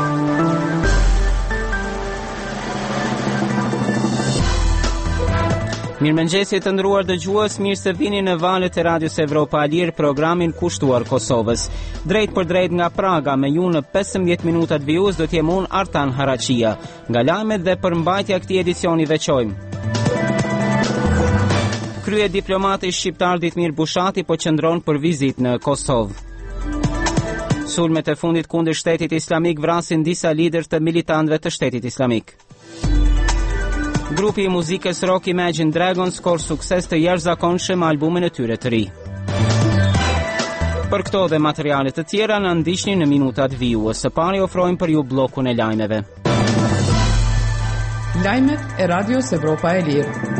Mirëmëngjesi të nderuar dëgjues, mirë se vini në valët e Radios Evropa e Lirë, programin kushtuar Kosovës. Drejt për drejt nga Praga, me ju në 15 minutat vijus do t'jem unë Artan Haraqia. Nga lajmet dhe përmbajtja këtij edicioni veçojmë. Krye diplomati shqiptar Ditmir Bushati po qëndron për vizitë në Kosovë. Sulmet e fundit kundër Shtetit Islamik vrasin disa lider të militantëve të Shtetit Islamik. Grupi i muzikës rock Imagine Dragons kor sukses të jashtëzakonshëm me albumin e tyre të ri. Për këto dhe materiale të tjera na ndiqni në minutat vijues. Së pari ofrojmë për ju bllokun e lajmeve. Lajmet e Radios Evropa e Lirë.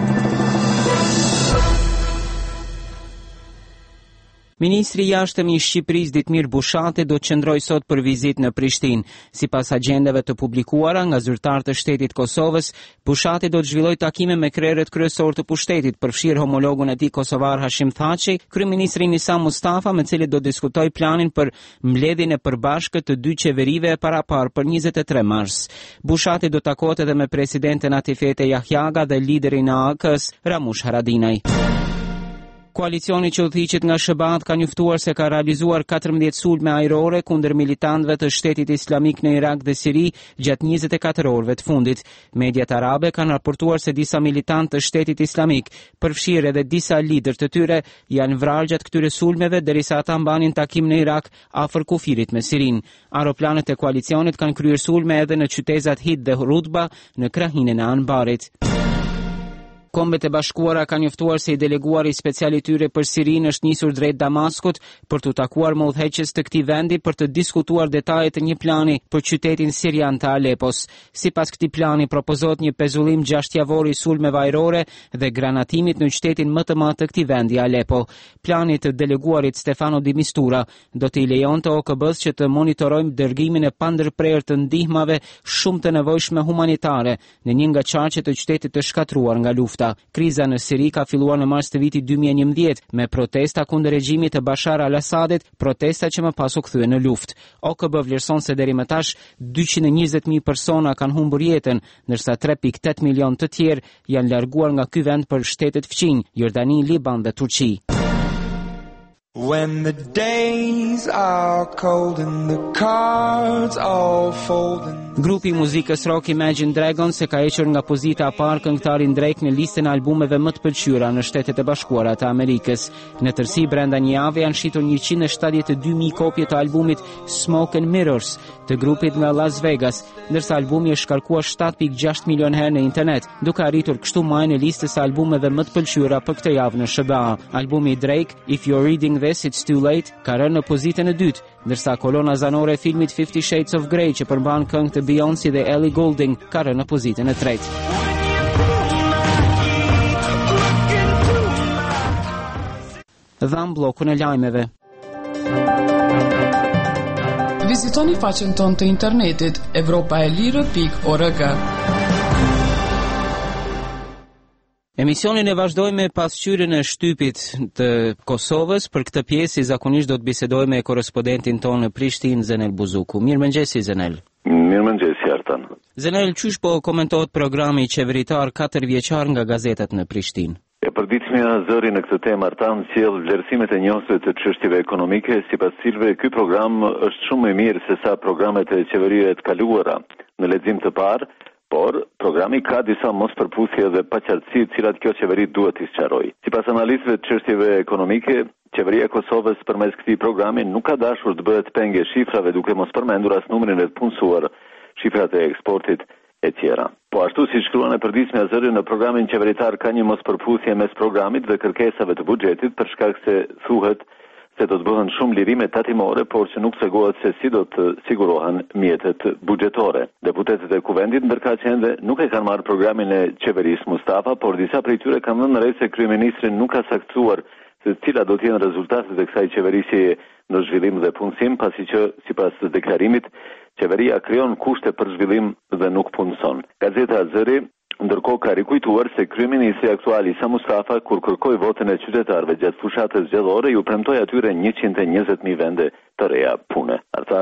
Ministri i Jashtëm i Shqipërisë Ditmir Bushati do të qëndrojë sot për vizitë në Prishtinë. Sipas agjendave të publikuara nga zyrtarët e Shtetit Kosovës, Bushati do të zhvillojë takime me krerët kryesor të pushtetit, përfshirë homologun e tij kosovar Hashim Thaçi, kryeministrin Isa Mustafa, me cilët do diskutojë planin për mbledhjen e përbashkët të dy qeverive e parapar për 23 mars. Bushati do takohet edhe me presidenten Atifete Jahjaga dhe liderin e AK-s Ramush Haradinaj. Koalicioni që udhëhiqet nga SHBA ka njoftuar se ka realizuar 14 sulme ajrore kundër militantëve të Shtetit Islamik në Irak dhe Siri gjatë 24 orëve të fundit. Mediat arabe kanë raportuar se disa militantë të Shtetit Islamik, përfshirë edhe disa lider të tyre, janë vrarë gjatë këtyre sulmeve derisa ata mbanin takim në Irak afër kufirit me Sirin. Aeroplanet e koalicionit kanë kryer sulme edhe në qytetet Hid dhe Rudba në krahinën e Anbarit. Kombet e Bashkuara kanë njoftuar se i deleguari special i tyre për Sirinë është nisur drejt Damaskut për të takuar me udhëheqës të këtij vendi për të diskutuar detajet e një plani për qytetin sirian të Alepos. Sipas këtij plani propozohet një pezullim 6 javor i sulmeve ajrore dhe granatimit në qytetin më të madh të këtij vendi, Alepo. Plani të deleguarit Stefano Di Mistura do të i lejonte OKB-s që të monitorojmë dërgimin e pandërprerë të ndihmave shumë të nevojshme humanitare në një nga qarqet e qytetit të shkatruar nga lufta. Kriza në Siri ka filluar në mars të vitit 2011 me protesta kundër regjimit të Bashar al-Assadit, protesta që më pas u kthye në luftë. OKB vlerëson se deri më tash 220.000 persona kanë humbur jetën, ndërsa 3.8 milion të tjerë janë larguar nga ky vend për shtetet fqinj, Jordani, Liban dhe Turqi. When the days are cold and the cards all fold and... Grupi i muzikës rock Imagine Dragons e ka hequr nga pozita e parë këngëtarin Drake në listën e albumeve më të pëlqyera në Shtetet e Bashkuara të Amerikës. Në tërësi brenda një jave janë shitur 172.000 kopje të albumit Smoke and Mirrors të grupit nga Las Vegas, ndërsa albumi është shkarkuar 7.6 milion herë në internet, duke arritur kështu majën e listës së albumeve më të pëlqyera për këtë javë në SHBA. Albumi i Drake, If You're Reading This It's Too Late, ka rënë në pozitën e dytë, ndërsa kolona zanore e filmit 50 Shades of Grey që përmban këngë të Beyoncé dhe Ellie Goulding ka rënë në pozitën e tretë. Dham bllokun e lajmeve. Vizitoni faqen tonë të internetit evropaelire.org. Emisionin e vazhdojmë me pasqyrjen e shtypit të Kosovës. Për këtë pjesë zakonisht do të bisedojmë me korrespondentin tonë në Prishtinë, Zenel Buzuku. Mirëmëngjesi Zenel. Mirëmëngjesi Artan. Zenel, çish po komentohet programi qeveritar 4 vjeçar nga gazetat në Prishtinë? Përditshmja zëri në këtë temë Artan sjell vlerësimet e njohësve të çështjeve ekonomike, sipas cilëve ky program është shumë më i mirë se sa programet e qeverive të kaluara. Në lexim të parë, por programi ka disa mospërputhje dhe paqartësi të cilat kjo qeveri duhet t'i sqarojë. Sipas analistëve të çështjeve ekonomike, qeveria e Kosovës përmes këtij programi nuk ka dashur të bëhet penge shifrave, duke mos përmendur as numrin e të punësuar, shifrat e eksportit e tjera. Po ashtu si shkruan e përditshmja zëri, në programin qeveritar ka një mospërputhje mes programit dhe kërkesave të buxhetit, për shkak se thuhet se do të bëhen shumë lirime tatimore, por që nuk tregohet se si do të sigurohen mjetet buxhetore. Deputetët e kuvendit ndërkaq ende nuk e kanë marrë programin e qeverisë Mustafa, por disa prej tyre kanë dhënë re se kryeministri nuk ka saktuar se cilat do të jenë rezultatet e kësaj qeverisje në zhvillim dhe punësim, pasi që sipas deklarimit qeveria krijon kushte për zhvillim dhe nuk punëson. Gazeta Zëri ndërkohë ka rikujtuar se kryeministri aktual Isa Mustafa, kur kërkoi votën e qytetarëve gjatë fushatës zgjedhore, ju premtoi atyre 120.000 vende të reja pune. Artan.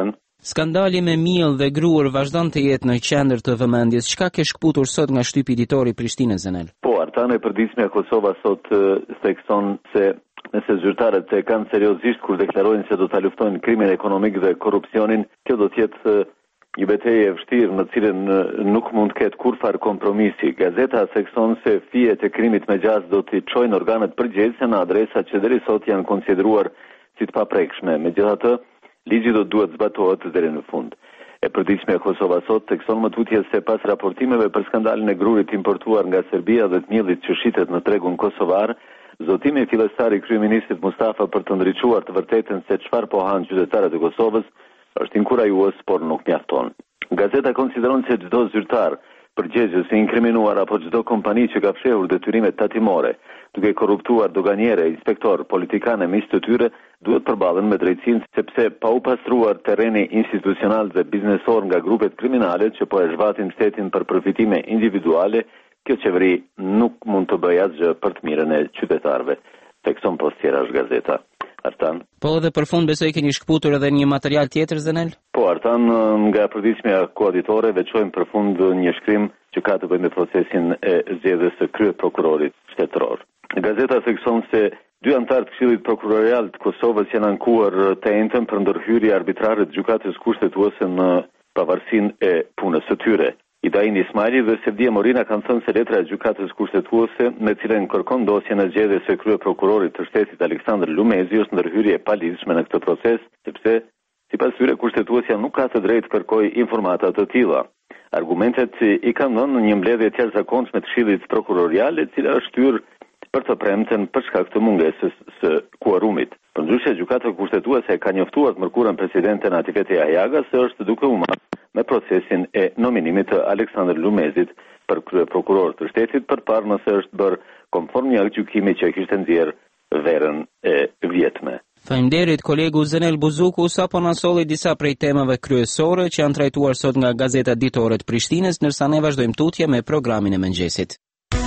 Skandali me miell dhe gruar vazhdon të jetë në qendër të vëmendjes. Çka ke shkputur sot nga shtypi ditor i Prishtinës, Zenel? Po, Artane, përditshmja Kosova sot thekson se nëse zyrtarët e kanë seriozisht kur deklarojnë se do ta luftojnë krimin ekonomik dhe korrupsionin, kjo do të jetë një betejë e vështirë në cilën nuk mund të ketë kurrfarë kompromisi. Gazeta thekson se fijet e krimit me gjaz do t'i çojnë organet përgjegjëse në adresa që deri sot janë konsideruar si të paprekshme. Megjithatë, ligji do duhet zbatohet deri në fund. E përditshmja Kosova sot thekson më tutje se pas raportimeve për skandalin e grurit importuar nga Serbia dhe të miellit që shitet në tregun kosovar, zotimi fillestar i kryeministit Mustafa për të ndriçuar të vërtetën se çfarë po hanë qytetarët e Kosovës është inkurajues, por nuk mjafton. Gazeta konsideron se çdo zyrtar përgjegjës i inkriminuar apo çdo kompani që ka fshehur detyrime tatimore, duke korruptuar doganiere, inspektor, politikanë mes të tyre, duhet përballen me drejtësinë, sepse pa u pastruar terreni institucional dhe biznesor nga grupet kriminale që po e zhvatin shtetin për përfitime individuale, kjo qeveri nuk mund të bëjë asgjë për të mirën e qytetarëve. Thekson Postierash Gazeta. Artan. Po dhe për fund besoj keni shkputur edhe një material tjetër, Zenel? Po, Artan, nga përditshmja koaditore veçojmë për fund një shkrim që ka të bëjë me procesin e zgjedhjes së kryeprokurorit shtetëror. Gazeta thekson se 2 anëtar të Këshillit Prokurorial të Kosovës janë ankuar të entën për ndërhyrje arbitrare të gjykatës kushtetuese në pavarësinë e punës së tyre. Idain Ismaili dhe Sevdia Morina kanë thënë se letra e gjykatës kushtetuese me cilën kërkon dosjen e zgjedhjes së kryeprokurorit të shtetit Aleksandr Lumezi është ndërhyrje e palidhshme në këtë proces, sepse sipas tyre kushtetuesja nuk ka të drejtë kërkojë informata të tilla. Argumentet i kanë dhënë në një mbledhje të jashtëzakonshme të Këshillit Prokurorial, e cila është shtyrë për të premten për shkak të mungesës së kuorumit. Përndryshe, gjykata kushtetuese ka njoftuar të mërkurën presidenten Atifete Jajaga se është duke u marrë me procesin e nominimit të Aleksandr Lumezit për kryeprokuror të shtetit, përpara nëse është bërë konform një gjykimi që kishte nxjerrë verën e vjetme. Faleminderit kolegu Zenel Buzuku, sapo na solli disa prej temave kryesore që janë trajtuar sot nga Gazeta Ditore të Prishtinës, ndërsa ne vazhdojmë tutje me programin e mëngjesit.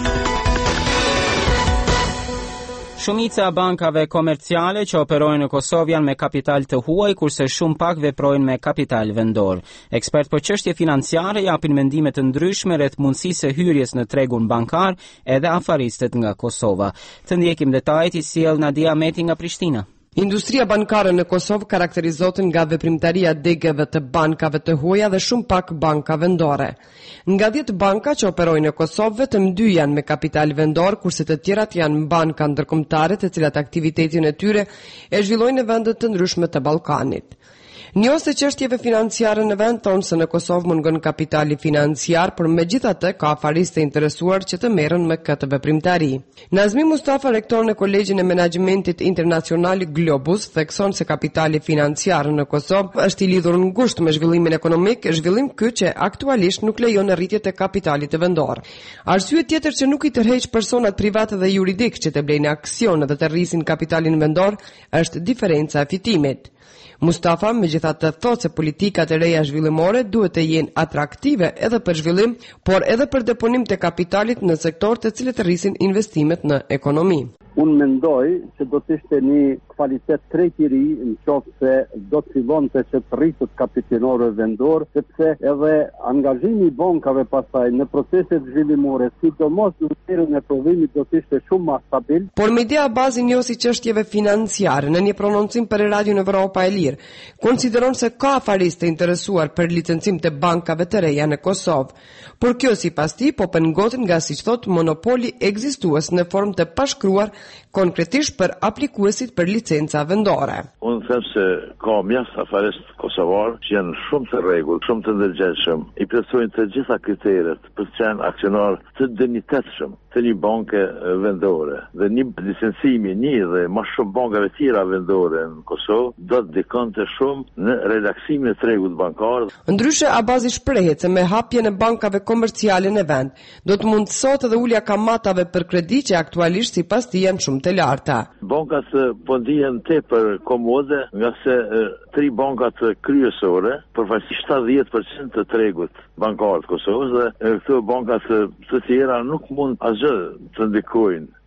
Shumica bankave komerciale që operojnë në Kosovë janë me kapital të huaj, kurse shumë pak veprojnë me kapital vendor. Ekspert për çështje financiare japin mendime të ndryshme rreth mundësisë së hyrjes në tregun bankar edhe afaristët nga Kosova. Të ndjekim detajet i sjell Nadia Meti nga Prishtina. Industria bankare në Kosovë karakterizohet nga veprimtaria degeve të bankave të huaja dhe shumë pak banka vendore. Nga 10 banka që operojnë në Kosovë, vetëm 2 janë me kapital vendor, kurse të tjerat janë banka ndërkombëtare, të cilat aktivitetin e tyre e zhvillojnë në vende të ndryshme të Ballkanit. Njohës e çështjeve financiare në vend thonë se në Kosovë mungon kapitali financiar, por megjithatë ka afaristë të interesuar që të merren me këtë veprimtari. Nazmi Mustafa, rektor në Kolegjin e Menaxhmentit Internacional Globus, thekson se kapitali financiar në Kosovë është i lidhur ngushtë me zhvillimin ekonomik, zhvillim ky që aktualisht nuk lejon rritjet e kapitalit të vendor. Arsye tjetër që nuk i tërheq personat private dhe juridik që të blejnë aksione dhe të rrisin kapitalin vendor është diferenca e fitimit. Mustafa megjithatë thotë se politikat e reja zhvillimore duhet të jenë atraktive edhe për zhvillim, por edhe për deponim të kapitalit në sektor të cilët rrisin investimet në ekonomi. Unë mendoj që do të ishte një kvalitet krejt i ri në qoftë se do të fillonte që të rritët kapitalinore vendor, sepse edhe angazhimi i bankave pastaj në proceset zhvillimore, sidomos në sferën e prodhimit, do të ishte shumë më stabil. Por me idea bazë njohësi çështjeve financiare në një prononcim për Radio Evropa e Lirë, konsideron se ka afaristë të interesuar për licencim të bankave të reja në Kosovë. Por kjo sipas tij po pengohet nga, siç thot, monopoli ekzistues në formë të pashkruar konkretisht për aplikuesit për licenca vendore. Unë them se ka mjaft afaristë kosovar që janë shumë të rregull, shumë të ndërgjegjshëm, i plotësojnë të gjitha kriteret për të qenë aksionar të dinjitetshëm të një banke vendore. Dhe një licencimi dhe më shumë bankave tjera vendore në Kosovë do të dikonte shumë në relaksimin e tregut bankar. Ndryshe, Abazi shprehet se me hapjen e bankave komerciale në vend, do të mundësohet edhe ulja kamatave për kredi që aktualisht sipas tij janë shumë të larta. Bankat po ndihen tepër komode nga se 3 bankat kryesore përfaqësojnë 70% të tregut bankar të Kosovës dhe këto bankat të tjera nuk mund asgjë të ndikojnë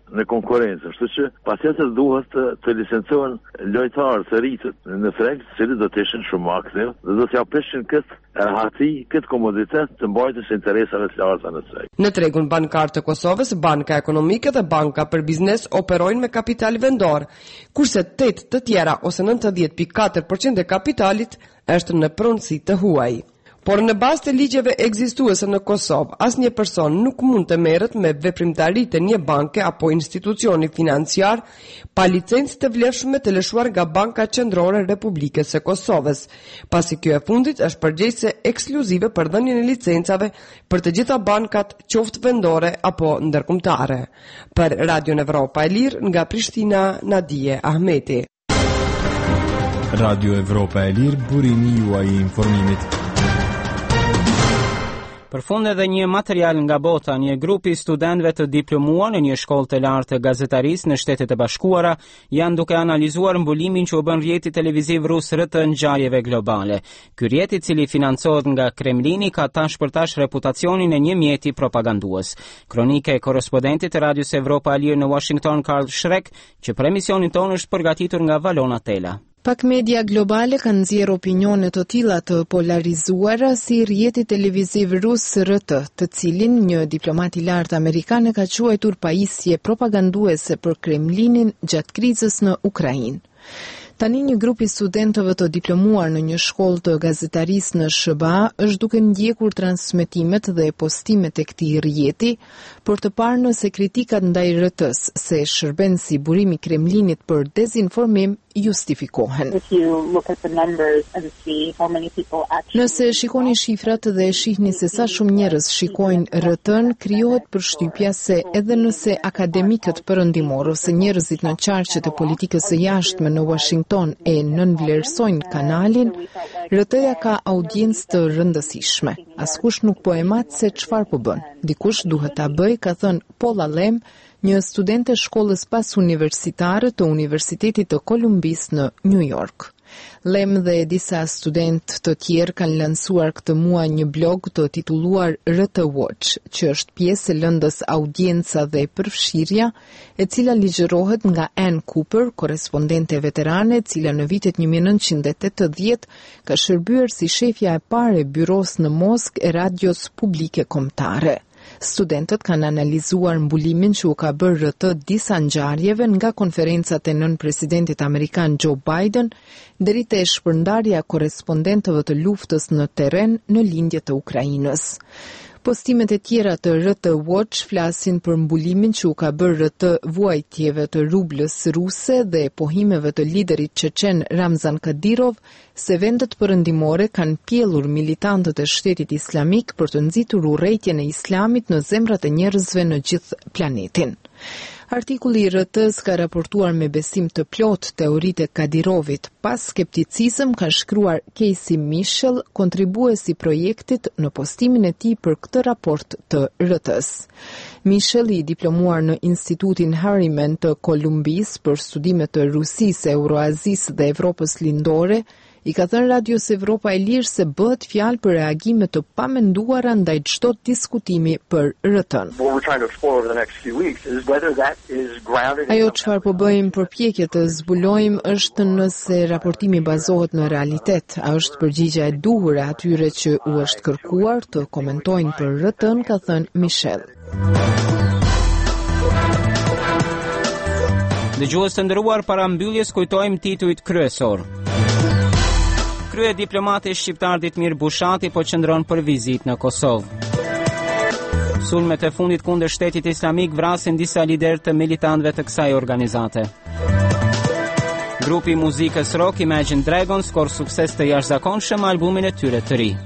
në konkurrencë, kështu që patjetër duhet të licencohen lojtarë të rritur në treg, të cilët do të ishin shumë aktiv dhe do t'ja prishin këtë hati, këtë komoditet të mbajtjes së interesave të larta në treg. Në tregun bankar të Kosovës, Banka Ekonomike dhe Banka për Biznes operojnë me kapital vendor, kurse 8 të tjera ose 90.4% e kapitalit është në pronësi të huaj. Por në bazë të ligjeve ekzistuese në Kosovë, asnjë person nuk mund të merret me veprimtaritë e një banke apo institucioni financiar pa licencë të vlefshme të lëshuar nga Banka Qendrore e Republikës së Kosovës, pasi kjo e fundit është përgjegjëse ekskluzive për dhënien e licencave për të gjitha bankat, qoftë vendore apo ndërkombëtare. Për Radion Evropa e Lirë nga Prishtina, Nadije Ahmeti. Radio Evropa e Lirë, burimi juaj i informimit. Përfund edhe një material nga bota, një grupi studentëve të diplomuar në një shkollë të lartë të gazetarisë në Shtetet e Bashkuara janë duke analizuar mbulimin që u bën rrjeti televiziv rus RT ngjarjeve globale. Ky rrjet, i cili financohet nga Kremlini, ka tash për tash reputacionin e një mjeti propagandues. Kronika e korrespondentit të Radios Evropa e Lirë në Washington, Karl Shrek, që për emisionin tonë është përgatitur nga Valona Tela. Pak media globale kanë nxjerrë opinione të tilla të polarizuara si rrjeti televiziv rus RT, të cilin një diplomat i lartë amerikan e ka quajtur pajisje propaganduese për Kremlinin gjatë krizës në Ukrainë. Tani një grup i studentëve të diplomuar në një shkollë të gazetarisë në SBA është duke ndjekur transmetimet dhe postimet e këtij rrjeti për të parë nëse kritikat ndaj RT-s se shërben si burimi i Kremlinit për dezinformim justifikohen. Nëse shikoni shifrat dhe shihni se sa shumë njerëz shikojnë RT-n, krijohet përshtypja se edhe nëse akademikët perëndimor ose njerëzit në qarqet e politikës së jashtme në Washington e nënvlerësojnë kanalin, RT-ja ka audiencë të rëndësishme. Askush nuk po e mat se çfarë po bën. Dikush duhet ta bëj, ka thënë Paula Lem, një studente shkollës pas universitare të Universitetit të Kolumbisë në New York. Lem dhe disa studentë të tjerë kanë lansuar këtë muaj një blog të titulluar RT Watch, që është pjesë e lëndës Audienca dhe Përfshirja, e cila ligjërohet nga Ann Cooper, korrespondente veterane, e cila në vitet 1980 ka shërbyer si shefja e parë e byros në Moskë e radios publike kombëtare. Studentët kanë analizuar mbulimin që u ka bërë RT disa ngjarjeve nga konferencat e nën-presidentit amerikan Joe Biden deri te shpërndarja korrespondentëve të luftës në terren në lindje të Ukrainës. Postimet e tjera të RT Watch flasin për mbulimin që u ka bërë RT vuajtjeve të rublës ruse dhe pohimeve të liderit çeçen Ramzan Kadyrov se vendet perëndimore kanë pjellur militantët e Shtetit Islamik për të nxitur urrëtitjen e Islamit në zemrat e njerëzve në gjithë planetin. Artikulli i RT-s ka raportuar me besim të plot teoritë e Kadyrovit. Pas skepticizëm, ka shkruar Casey Mitchell, kontribues i projektit, në postimin e tij për këtë raport të RT-s. Mitchell, i diplomuar në Institutin Harriman të Kolumbisë për studime të Rusisë, Euroazisë dhe Evropës Lindore, i ka thënë Radios Evropa e Lirë se bëhet fjalë për reagime të pamenduara ndaj çdo diskutimi për RT-n. Ajo çfarë po bëjmë përpjekje të zbulojmë është nëse raportimi bazohet në realitet, a është përgjigjja e duhur e atyre që u është kërkuar të komentojnë për RT-n, ka thënë Michel. Dëgjues të nderuar, para mbylljes kujtojmë titujt kryesor. Krye diplomati shqiptar Ditmir Bushati po qëndron për vizitë në Kosovë. Sulmet e fundit kundër Shtetit Islamik vrasin disa lider të militantëve të kësaj organizate. Grupi muzikës rock Imagine Dragons kor sukses të jashtëzakonshëm albumin e tyre të ri.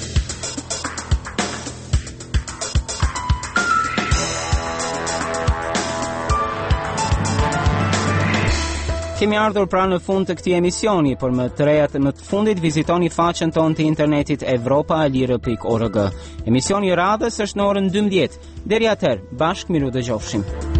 Kemi ardhur pra në fund të këtij emisioni, por më të rejat më të fundit vizitoni faqen tonë të internetit evropaalire.org. Emisioni i radhës është në orën 12. Deri atëherë, bashkë miru dëgjofshim.